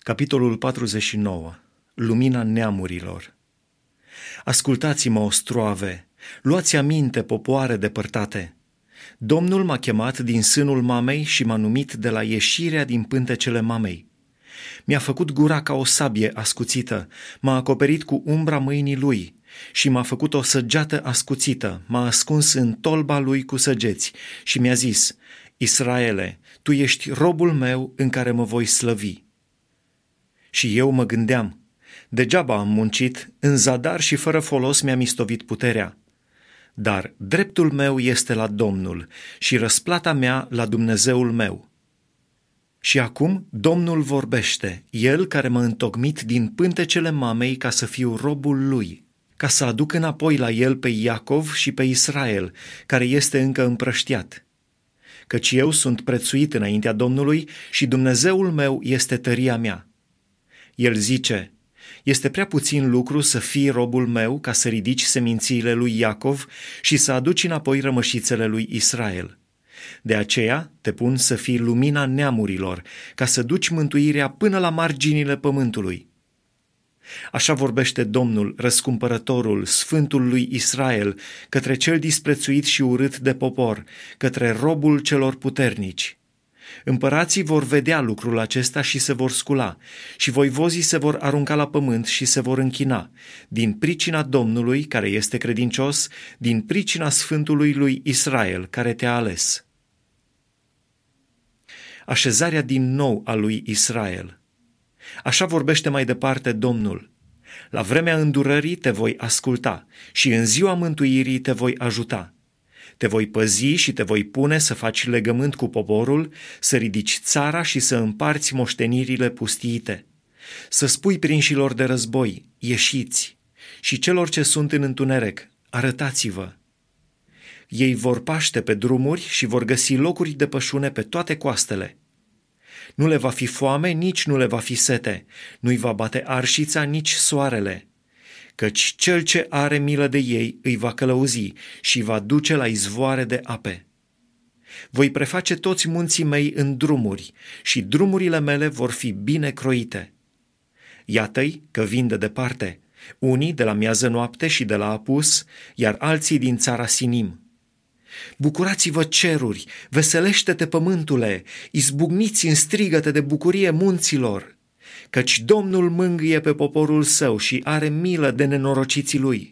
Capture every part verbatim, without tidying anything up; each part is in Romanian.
Capitolul patruzeci și nouă. Lumina neamurilor. Ascultați-mă, ostroave, luați aminte, popoare depărtate. Domnul m-a chemat din sânul mamei și m-a numit de la ieșirea din pântecele mamei. Mi-a făcut gura ca o sabie ascuțită, m-a acoperit cu umbra mâinii lui și m-a făcut o săgeată ascuțită, m-a ascuns în tolba lui cu săgeți și mi-a zis: Israele, tu ești robul meu în care mă voi slăvi. Și eu mă gândeam: degeaba am muncit, în zadar și fără folos mi-am istovit puterea. Dar dreptul meu este la Domnul și răsplata mea la Dumnezeul meu. Și acum Domnul vorbește, El care m-a întocmit din pântecele mamei ca să fiu robul Lui, ca să aduc înapoi la El pe Iacov și pe Israel, care este încă împrăștiat. Căci eu sunt prețuit înaintea Domnului și Dumnezeul meu este tăria mea. El zice: este prea puțin lucru să fii robul meu ca să ridici semințiile lui Iacov și să aduci înapoi rămășițele lui Israel. De aceea te pun să fii lumina neamurilor, ca să duci mântuirea până la marginile pământului. Așa vorbește Domnul, răscumpărătorul, Sfântul lui Israel, către cel disprețuit și urât de popor, către robul celor puternici. Împărații vor vedea lucrul acesta și se vor scula, și voivozii se vor arunca la pământ și se vor închina, din pricina Domnului, care este credincios, din pricina Sfântului lui Israel, care te-a ales. Așezarea din nou a lui Israel. Așa vorbește mai departe Domnul: la vremea îndurării te voi asculta și în ziua mântuirii te voi ajuta. Te voi păzi și te voi pune să faci legământ cu poporul, să ridici țara și să împarți moștenirile pustiite. Să spui prinșilor de război: ieșiți, și celor ce sunt în întuneric: arătați-vă. Ei vor paște pe drumuri și vor găsi locuri de pășune pe toate coastele. Nu le va fi foame, nici nu le va fi sete, nu-i va bate arșița, nici soarele. Căci cel ce are milă de ei îi va călăuzi și va duce la izvoare de ape. Voi preface toți munții mei în drumuri și drumurile mele vor fi bine croite. Iată-i că vin de departe, unii de la miază noapte și de la apus, iar alții din țara Sinim. Bucurați-vă, ceruri, veselește-te, pământule, izbucniți în strigăte de bucurie munților, căci Domnul mângâie pe poporul său și are milă de nenorociții lui.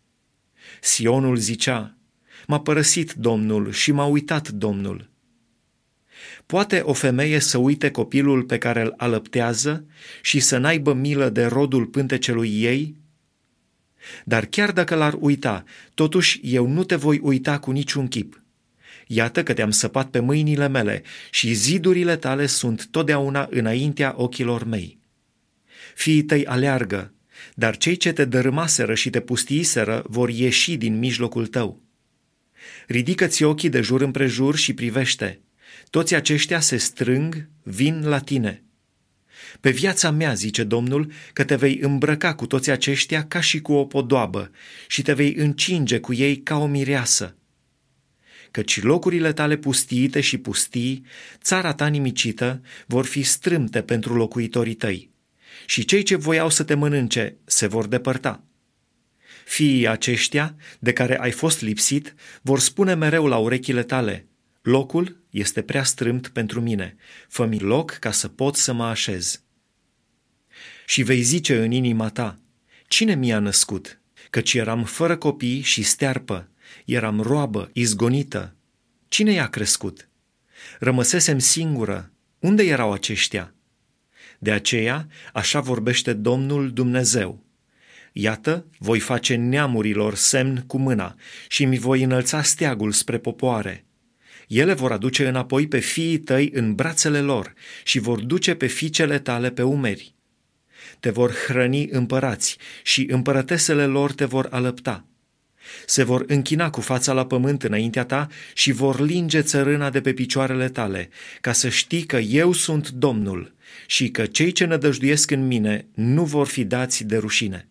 Sionul zicea: m-a părăsit Domnul și m-a uitat Domnul. Poate o femeie să uite copilul pe care îl alăptează și să n-aibă milă de rodul pântecelui ei? Dar chiar dacă l-ar uita, totuși eu nu te voi uita cu niciun chip. Iată că te-am săpat pe mâinile mele și zidurile tale sunt totdeauna înaintea ochilor mei. Fiii tăi aleargă, dar cei ce te dărâmaseră și te pustiiseră vor ieși din mijlocul tău. Ridică-ți ochii de jur împrejur și privește. Toți aceștia se strâng, vin la tine. Pe viața mea, zice Domnul, că te vei îmbrăca cu toți aceștia ca și cu o podoabă și te vei încinge cu ei ca o mireasă. Căci locurile tale pustiite și pustii, țara ta nimicită, vor fi strâmte pentru locuitorii tăi, și cei ce voiau să te mănânce se vor depărta. Fiii aceștia, de care ai fost lipsit, vor spune mereu la urechile tale: locul este prea strâmt pentru mine, fă-mi loc ca să pot să mă așez. Și vei zice în inima ta: cine mi-a născut? Căci eram fără copii și stearpă, eram roabă, izgonită. Cine i-a crescut? Rămăsesem singură. Unde erau aceștia? De aceea, așa vorbește Domnul Dumnezeu: iată, voi face neamurilor semn cu mâna și mi voi înălța steagul spre popoare. Ele vor aduce înapoi pe fiii tăi în brațele lor și vor duce pe fiicele tale pe umeri. Te vor hrăni împărați și împărătesele lor te vor alăpta. Se vor închina cu fața la pământ înaintea ta și vor linge țărâna de pe picioarele tale, ca să știi că eu sunt Domnul și că cei ce nădăjduiesc în mine nu vor fi dați de rușine.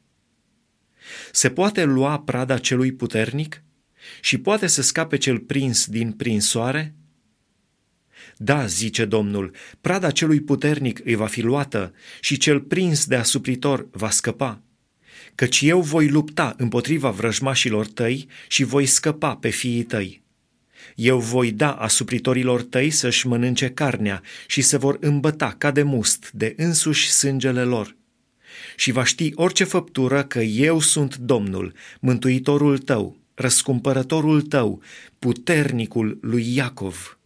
Se poate lua prada celui puternic și poate să scape cel prins din prinsoare? Da, zice Domnul, prada celui puternic îi va fi luată și cel prins de asupritor va scăpa. Căci eu voi lupta împotriva vrăjmașilor tăi și voi scăpa pe fiii tăi. Eu voi da asupritorilor tăi să-și mănânce carnea și se vor îmbăta ca de must de însuși sângele lor. Și va ști orice făptură că eu sunt Domnul, mântuitorul tău, răscumpărătorul tău, puternicul lui Iacov.